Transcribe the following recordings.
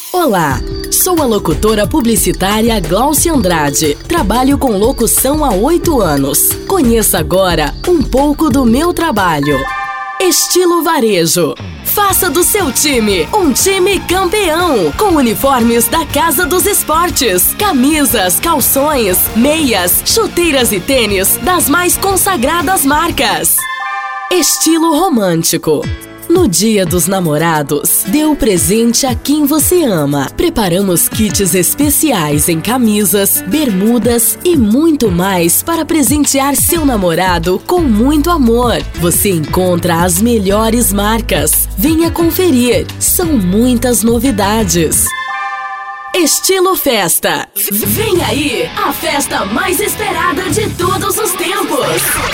Olá, sou a locutora publicitária Glaucia Andrade. Trabalho com locução há 8 anos. Conheça agora um pouco do meu trabalho. Estilo Varejo. Faça do seu time um time campeão, com uniformes da Casa dos Esportes, camisas, calções, meias, chuteiras e tênis das mais consagradas marcas. Estilo Romântico. No Dia dos Namorados, dê o presente a quem você ama. Preparamos kits especiais em camisas, bermudas e muito mais para presentear seu namorado com muito amor. Você encontra as melhores marcas. Venha conferir, são muitas novidades. Estilo Festa. Vem aí, a festa mais esperada de todos os tempos.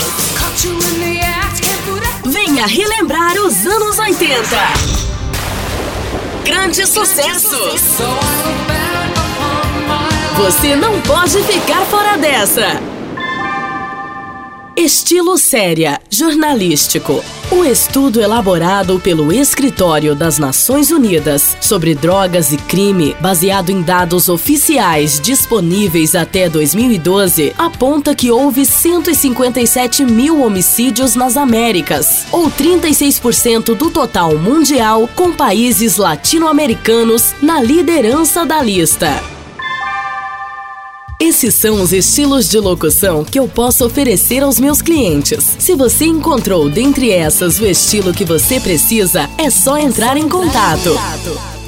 Venha relembrar os anos 80. Grandes sucessos. Você não pode ficar fora dessa. Estilo Séria, jornalístico. O estudo elaborado pelo Escritório das Nações Unidas sobre drogas e crime, baseado em dados oficiais disponíveis até 2012, aponta que houve 157 mil homicídios nas Américas, ou 36% do total mundial, com países latino-americanos na liderança da lista. Esses são os estilos de locução que eu posso oferecer aos meus clientes. Se você encontrou dentre essas o estilo que você precisa, é só entrar em contato.